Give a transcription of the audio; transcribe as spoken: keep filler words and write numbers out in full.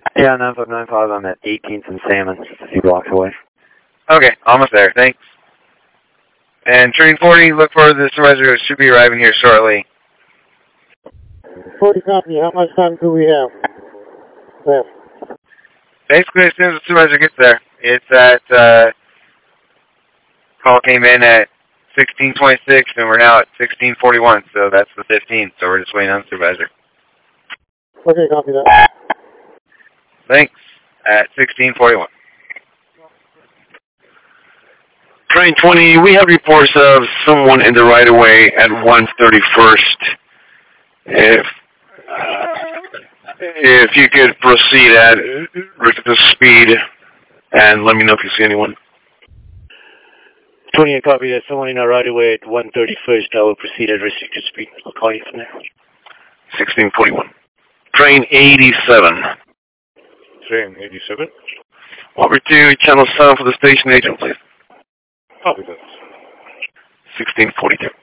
Yeah, nine five nine five, I'm at eighteenth and Salmon, just a few blocks away. Okay, almost there, thanks. And train forty, look for the supervisor, should be arriving here shortly. forty copy, how much time do we have left? Basically, as soon as the supervisor gets there, it's at, uh, call came in at sixteen twenty-six, and we're now at sixteen forty-one, so that's the fifteenth, so we're just waiting on the supervisor. Okay, copy that. Thanks, at sixteen forty-one. Train twenty, we have reports of someone in the right-of-way at one thirty-first. If if you could proceed at restricted speed and let me know if you see anyone. twenty-eight copy that. Someone in our right-of-way at one thirty-first. I will proceed at restricted speed. I'll call you from there. sixteen forty-one. Train eighty-seven. Train eighty-seven. Over to channel seven for the station agent, please. Copy that. sixteen forty-two.